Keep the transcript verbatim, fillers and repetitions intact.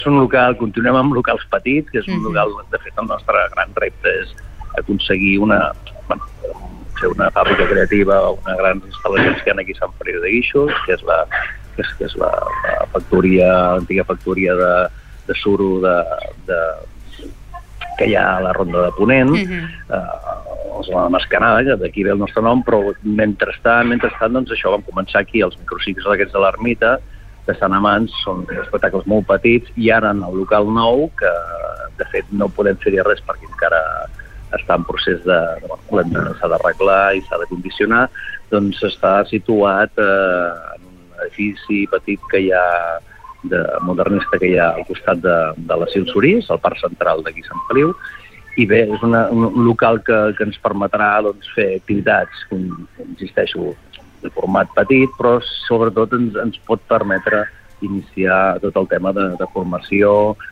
És un local, continuem amb locals petits, que és un local, de fet, el nostre gran repte és aconseguir una, bueno, fer una fàbrica creativa, una gran instal·lació que hi ha aquí a Sant Feliu de Guíxols, que és la, que és, que és la, la factoria, l'antiga factoria de, de suro de, de, que hi ha a la Ronda de Ponent, uh-huh. eh, la Mascanada, que d'aquí ve el nostre nom, però mentrestant, mentrestant, doncs això, vam començar aquí, els microcicles aquests de l'Ermita, de Sant Amants, són espectacles molt petits, i ara en el local nou, que de fet no podem fer-hi res perquè encara està en procés de... Bueno, s'ha d'arreglar i s'ha de condicionar, doncs està situat eh, en un edifici petit que hi ha, de modernista que hi ha al costat de, de la Silsorís, al parc central d'aquí Sant Feliu, i bé, és una, un local que, que ens permetrà doncs, fer activitats, com insisteixo, de format petit, però sobretot ens, ens pot permetre iniciar tot el tema de, de formació,